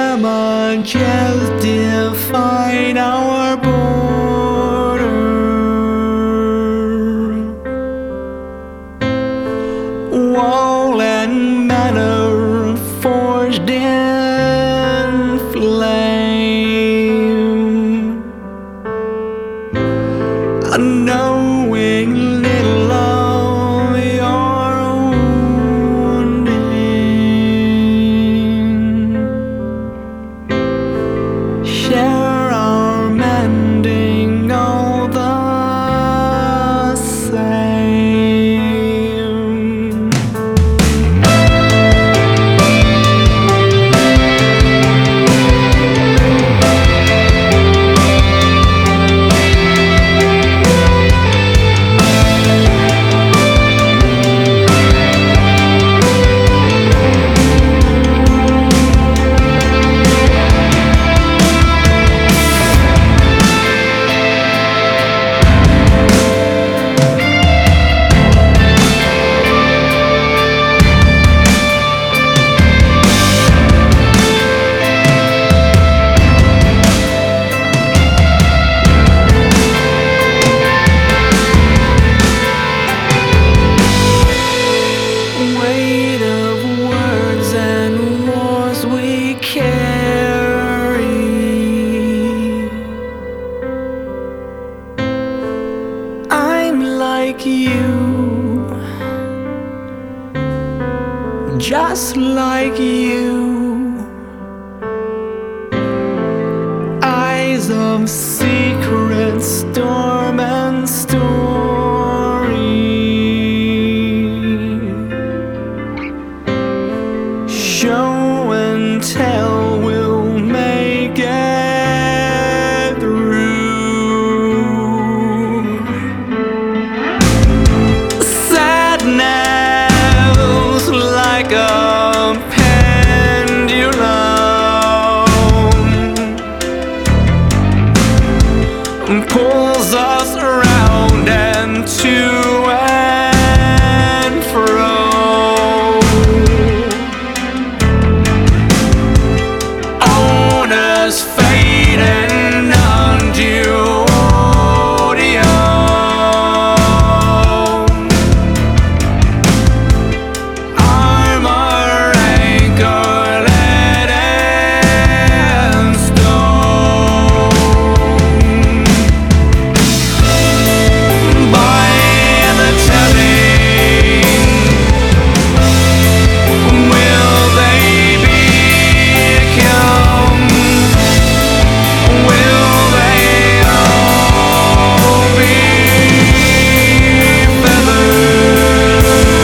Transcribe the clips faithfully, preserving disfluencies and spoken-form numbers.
just define our border. Wall and manor forged in flame, unknowing little of your wounding. Share our mending all the same. Weight of words and wars we carry, I'm like you, just like you. Eyes of secret storm and story, show and tell will make it through. Sadness like a pendulum pulls us around and to and fro. Owners fade and undue audio. Armor anchored and stone. By the telling, will they become? Will they all be feathered?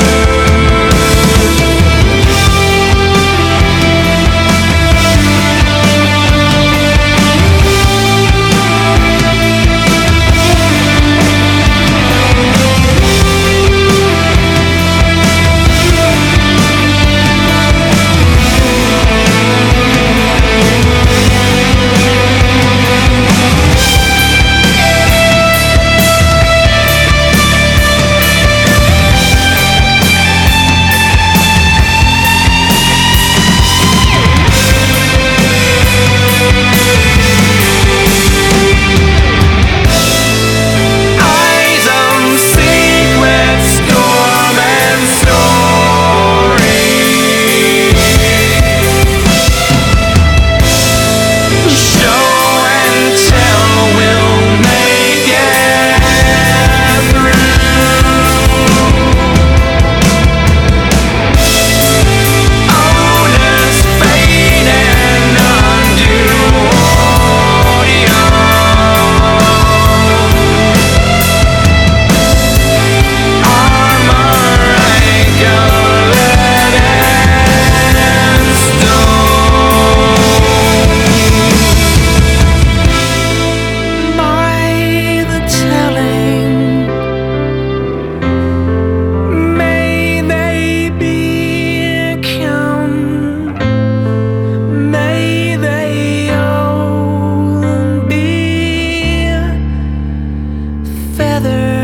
Eyes of secret storm and story, show and tell will make it through. Owners fade and undue audio. Armor anchored and stone. By the telling, may they become, may they all be feathered.